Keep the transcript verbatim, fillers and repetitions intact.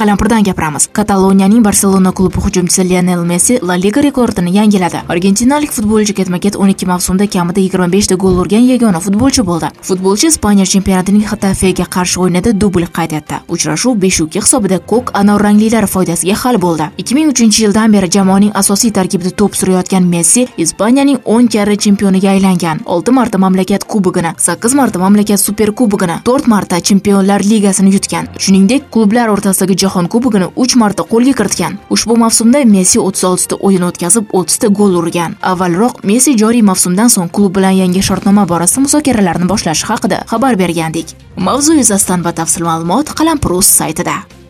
Qalampirdan gapiramiz. Kataloniyaning Barselona klubi hujumchisi Lionel Messi La Liga rekordini yangiladi. Argentinalik futbolchi ketma-ket o'n ikki mavsumda kamida yigirma besh ta gol urgan yagona futbolchi bo'ldi. Futbolchi Ispaniya chempionatining Xetafega qarshi o'yinida dubl qayd etdi. Uchrashuv besh ikki hisobida ko'k anor ranglilar foydasiga hal bo'ldi. ikki ming uchinchi yildan beri jamoaning asosiy tarkibida to'p surayotgan Messi Ispaniyaning o'n karra chempioniga aylangan. olti marta mamlakat kubogini, sakkiz marta mamlakat superkubogini, to'rt marta Chempionlar Ligasini yutgan. Shuningdek, klublar o'rtasidagi Jahon kubogini uch marta qo'lga kiritgan. Ushbu mavsumda Messi o'ttiz olti ta o'yin o'tkazib, o'ttiz ta gol urgan. Avvalroq Messi joriy mavsumdan so'ng klub bilan yangi shartnoma borasida muzokaralarni boshlashi haqida xabar bergandik. Mavzu yuzasidan batafsil ma'lumot Qalampir.uz saytida.